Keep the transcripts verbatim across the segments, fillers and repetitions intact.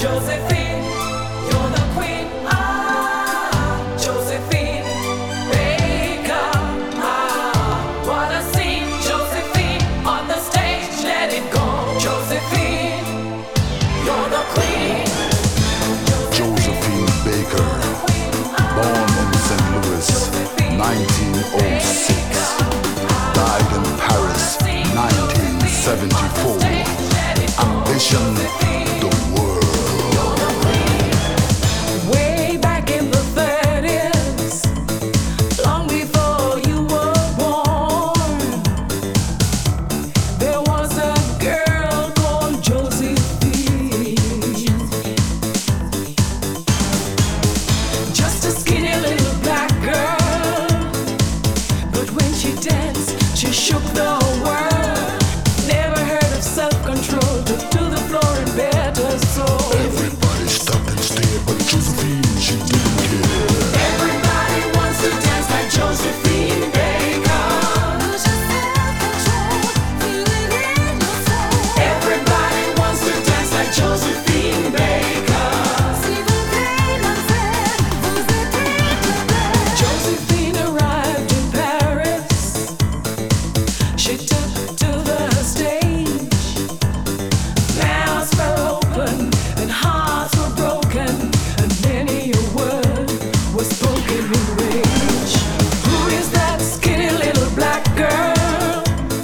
Josephine, you're the queen. Ah, Josephine Baker. Ah, what a scene. Josephine on the stage, let it go. Josephine, you're the queen. Josephine Baker, born in Saint Louis, nineteen oh six, died in Paris, nineteen seventy-four. Ambition, the world. Way back in the thirties, long before you were born, there was a girl called Josephine. Just a skinny little black girl, but when she danced, she shook the world. Never heard of self-control, took to the floor and bared her soul. Everybody stopped and stared, but Josephine, she didn't care. Everybody wants to dance like Josephine Baker. Lose your self-control, feel it in your soul. Everybody wants to dance like Josephine Baker. See the pain unsaid, who's the king today? Josephine arrived in Paris. She took to the stage. Mouths were open and hearts were broken, and many a word was spoken in rage. Who is that skinny little black girl?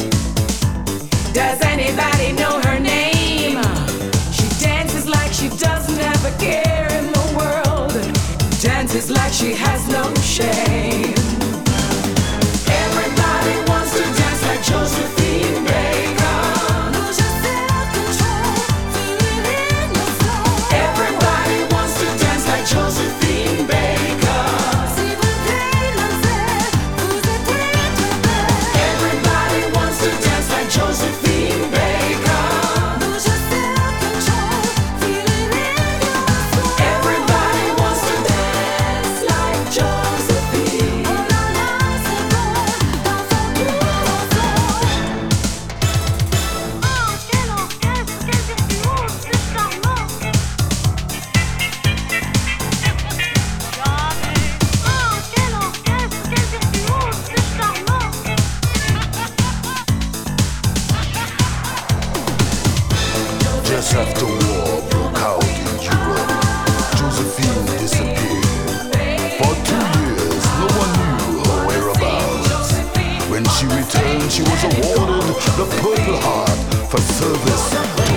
Does anybody know her name? She dances like she doesn't have a care in the world, dances like she has no shame. Everybody wants to dance like Josephine Baker. Lose your self-control, feel it in your soul. Everybody wants to dance like Josephine Baker. See the pain unsaid, who's the king today? Everybody wants to dance like Josephine Baker. Lose your self-control, feel it in your soul. Everybody wants to dance like Josephine. Oh la la, c'est bon, dans son cœur. Oh, quel orchestre, quel virtuose, quel charmant. Oh, quel orchestre, quel virtuose, quel charmant. Just after war broke out in Europe, Josephine disappeared. For two years, no one knew her whereabouts. When she returned, she was awarded the Purple Heart for service